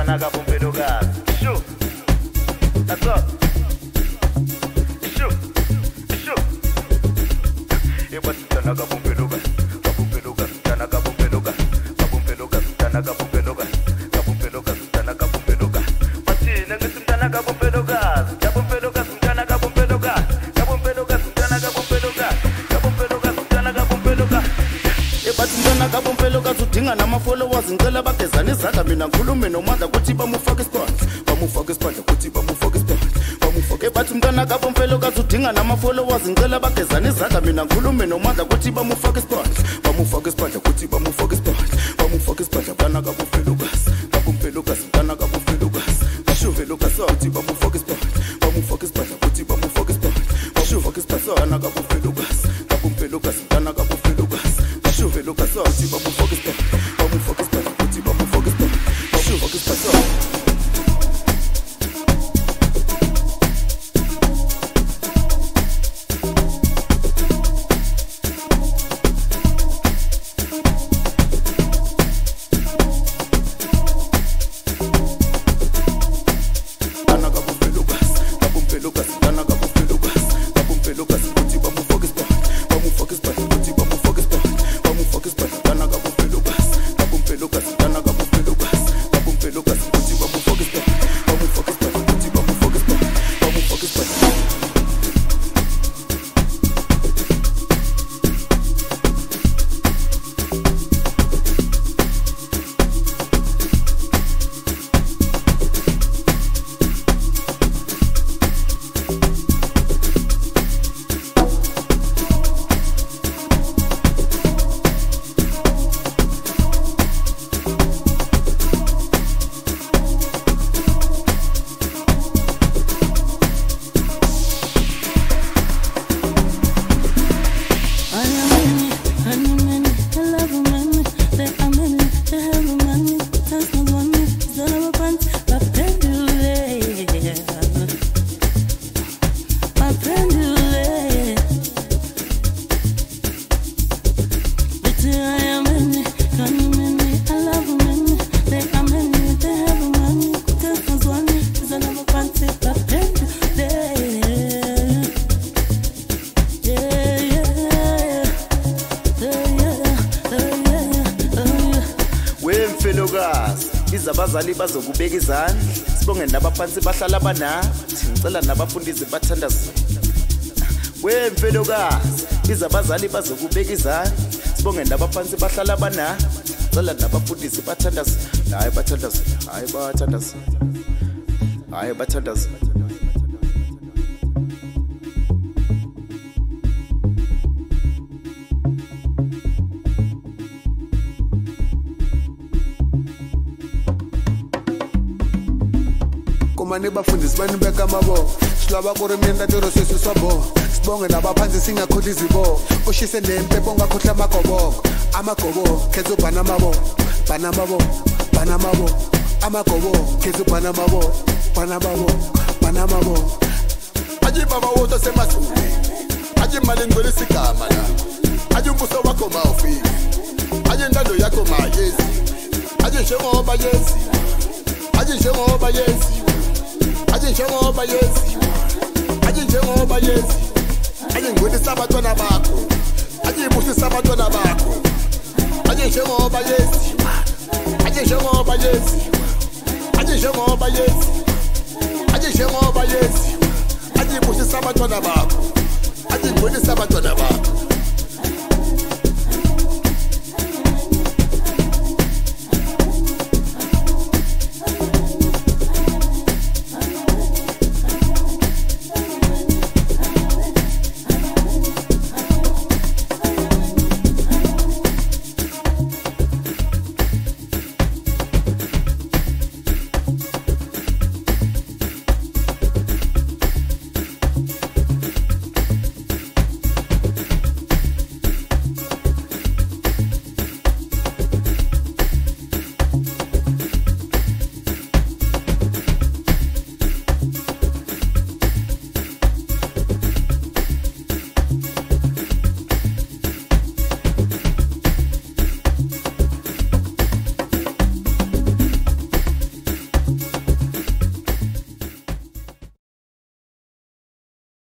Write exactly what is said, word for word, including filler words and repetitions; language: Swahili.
mtana kapumpelukazi. Shu. That's up. Shu. Shu. Ebathi mtana kapumpelukazi. Kapumpelukazi mtana kapumpelukazi. Kapumpelukazi mtana kapumpelukazi. Kapumpelukazi mtana kapumpelukazi. Bathi nengithi mtana kapumpelukazi. Kapumpelukazi mtana kapumpelukazi. Kapumpelukazi mtana kapumpelukazi. Kapumpelukazi mtana kapumpelukazi. Ebathi mtana kapumpelukazi udinga nama followers ngicela bagezana izandla mina ngikhulume nomandla kuthi bamufake isiphandla. Bamufake isiphandla kuthi bamufake isiphandla. Bamufake bathi mntana kapumpelukazi udinga nama followers ngicela bagezana izandla mina ngikhulume nomandla kuthi bamufake isiphandla. Bamufake isiphandla kuthi bamufake isiphandla. Bamufake isiphandla mntana kapumpelukazi. Kapumpelukazi mntana kapumpelukazi. Bashuvelukazi uthi bamufake isiphandla. Bamufake isiphandla kuthi bamufake isiphandla. Bashuvake isiphandla mntana kapumpelukazi. Kapumpelukazi mntana kapumpelukazi. Bashuvelukazi uthi bamufake isiphandla. Bamufake isiphandla kuthi bamufake isiphandla. Bashuvake isiphandla. Izabazali bazokubeka izandla sibonge nabaphansi bahlala banathi ngicela nabafundisi bathandaze wemfelokazi izabazali bazokubeka izandla sibonge nabaphansi bahlala banathi ngicela nabafundisi bathandaze hayi bathandaze hayi bathandaze hayi bathandaze mane bafundisi banibeka amabo silaba kuri mina tiro sisi swabo sibonge nabaphansi singakhohli izibo ushise nempepho ongakhohla amagoboko amagobo khethu banamabo banamabo banamabo amagobo khethu banamabo banamabo banamabo aji baba woto semasule aji mali ngwele sigama la aji umbuso wakho mawufika aji ndando yakho mayezi aji njengoba yezi aji njengoba yezi aji njengoba yezi aji njengoba yezi aji ngwelisa abantwana bakho aji ibusisa abantwana bakho aji njengoba yezi aji njengoba yezi aji njengoba yezi aji njengoba yezi aji ibusisa abantwana bakho aji ngwelisa abantwana bakho